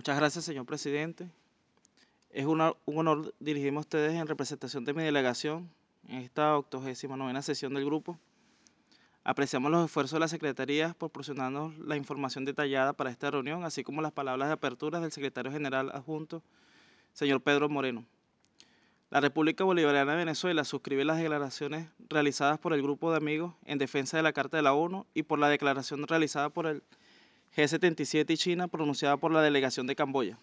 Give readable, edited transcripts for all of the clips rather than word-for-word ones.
Muchas gracias, señor presidente. Un honor dirigirme a ustedes en representación de mi delegación en esta 89ª sesión del grupo. Apreciamos los esfuerzos de la Secretaría proporcionarnos la información detallada para esta reunión, así como las palabras de apertura del secretario general adjunto, señor Pedro Moreno. La República Bolivariana de Venezuela suscribe las declaraciones realizadas por el Grupo de Amigos en defensa de la Carta de la ONU y por la declaración realizada por el G77 y China pronunciada por la delegación de Camboya.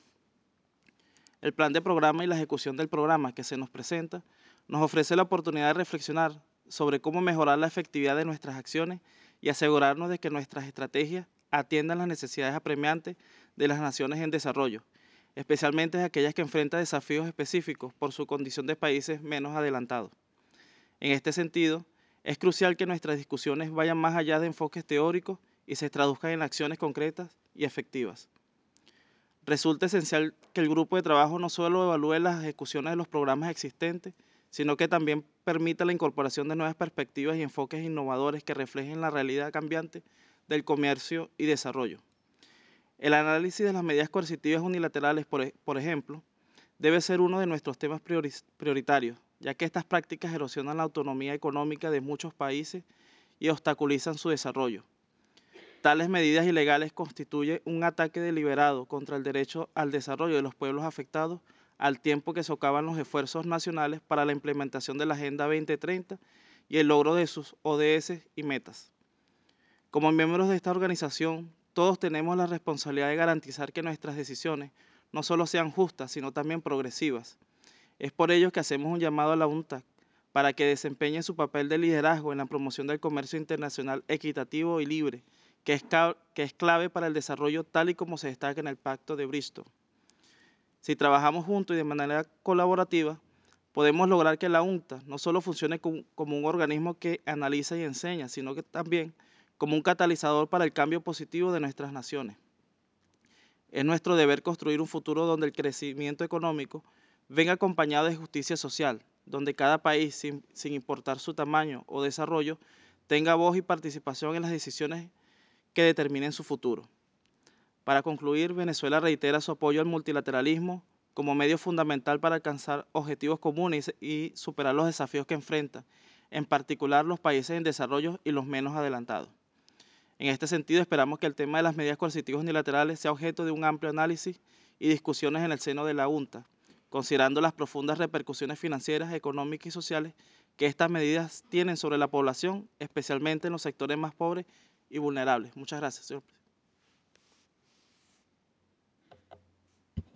El plan de programa y la ejecución del programa que se nos presenta nos ofrece la oportunidad de reflexionar sobre cómo mejorar la efectividad de nuestras acciones y asegurarnos de que nuestras estrategias atiendan las necesidades apremiantes de las naciones en desarrollo, especialmente aquellas que enfrentan desafíos específicos por su condición de países menos adelantados. En este sentido, es crucial que nuestras discusiones vayan más allá de enfoques teóricos y se traduzcan en acciones concretas y efectivas. Resulta esencial que el grupo de trabajo no solo evalúe las ejecuciones de los programas existentes, sino que también permita la incorporación de nuevas perspectivas y enfoques innovadores que reflejen la realidad cambiante del comercio y desarrollo. El análisis de las medidas coercitivas unilaterales, por ejemplo, debe ser uno de nuestros temas prioritarios, ya que estas prácticas erosionan la autonomía económica de muchos países y obstaculizan su desarrollo. Tales medidas ilegales constituyen un ataque deliberado contra el derecho al desarrollo de los pueblos afectados, al tiempo que socavan los esfuerzos nacionales para la implementación de la Agenda 2030 y el logro de sus ODS y metas. Como miembros de esta organización, todos tenemos la responsabilidad de garantizar que nuestras decisiones no solo sean justas, sino también progresivas. Es por ello que hacemos un llamado a la UNCTAD para que desempeñe su papel de liderazgo en la promoción del comercio internacional equitativo y libre, que es clave para el desarrollo tal y como se destaca en el Pacto de Bristol. Si trabajamos juntos y de manera colaborativa, podemos lograr que la UNCTAD no solo funcione como un organismo que analiza y enseña, sino que también como un catalizador para el cambio positivo de nuestras naciones. Es nuestro deber construir un futuro donde el crecimiento económico venga acompañado de justicia social, donde cada país, sin importar su tamaño o desarrollo, tenga voz y participación en las decisiones que determinen su futuro. Para concluir, Venezuela reitera su apoyo al multilateralismo como medio fundamental para alcanzar objetivos comunes y superar los desafíos que enfrentan, en particular los países en desarrollo y los menos adelantados. En este sentido, esperamos que el tema de las medidas coercitivas unilaterales sea objeto de un amplio análisis y discusiones en el seno de la UNCTAD, considerando las profundas repercusiones financieras, económicas y sociales que estas medidas tienen sobre la población, especialmente en los sectores más pobres y vulnerables. Muchas gracias, señor presidente.